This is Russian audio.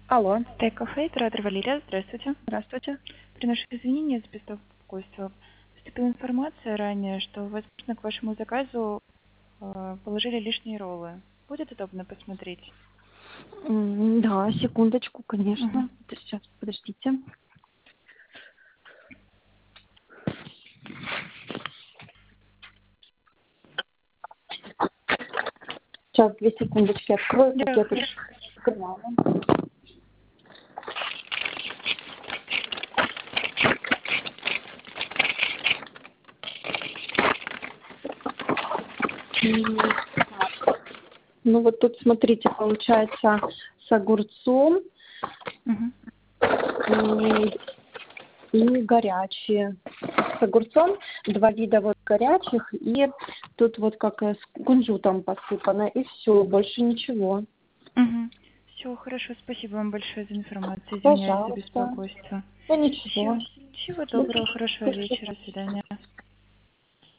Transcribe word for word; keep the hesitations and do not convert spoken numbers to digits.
Алло, Тайкафе, оператор Валерия, здравствуйте. здравствуйте. Приношу извинения за беспокойство. Поступила информация ранее, что, возможно, к вашему заказу э, положили лишние роллы. Будет удобно посмотреть? М, Да, секундочку, Мгм. конечно. Сейчас, подождите. Сейчас, две секундочки открою Да, пакет. хорошо. Ну вот тут, смотрите, получается с огурцом Мгм. м, и горячие. С огурцом два вида вот горячих, и тут вот как э, с кунжутом посыпано, и все, больше ничего. Мгм. Все, хорошо, спасибо вам большое за информацию. Извиняюсь за Пожалуйста. беспокойство. Да ничего. Все, всего До доброго, хорошего вечера, до свидания.